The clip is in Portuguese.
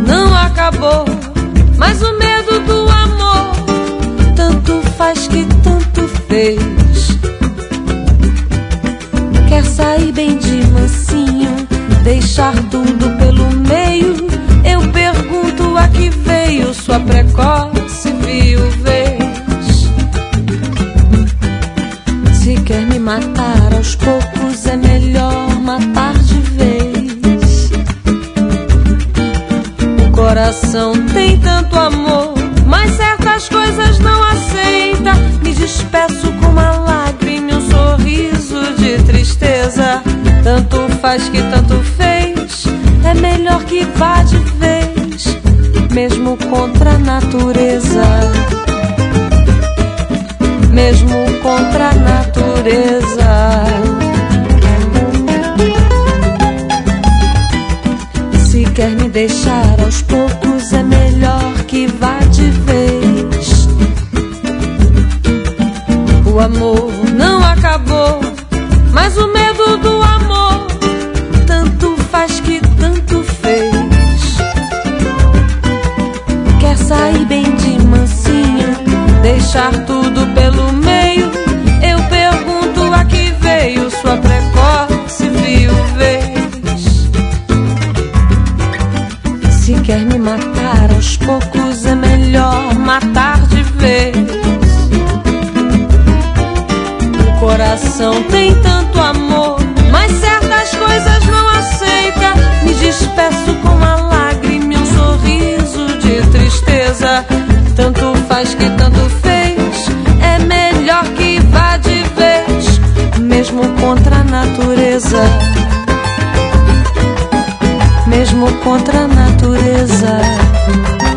não acabou, mas o medo do amor tanto faz que tanto fez. Quer sair bem de mansinho, deixar tudo pelo meio. Eu pergunto a que veio sua precoce viuvez. Se quer me matar aos poucos, é melhor matar de vez. O coração tem tanto amor, mas certas coisas não aceita. Me despeço com uma lágrima e um sorriso de tristeza. Tanto faz que tanto fez, é melhor que vá de vez, mesmo contra a natureza. Mesmo contra a natureza. Se quer me deixar aos poucos, é melhor que vá de vez. O amor não acabou, mas o medo do amor tanto faz que tanto fez. Quer sair bem de mansinho, deixar tudo pelo meio. Eu pergunto a que veio sua precoce viuvez. Se quer me matar aos poucos, é melhor matar de vez. O coração tem tanto amor, mas certas coisas não aceita. Me despeço com uma lágrima e um sorriso de tristeza. Tanto faz que tanto fez, é melhor que vá de vez, mesmo contra a natureza. Mesmo contra a natureza.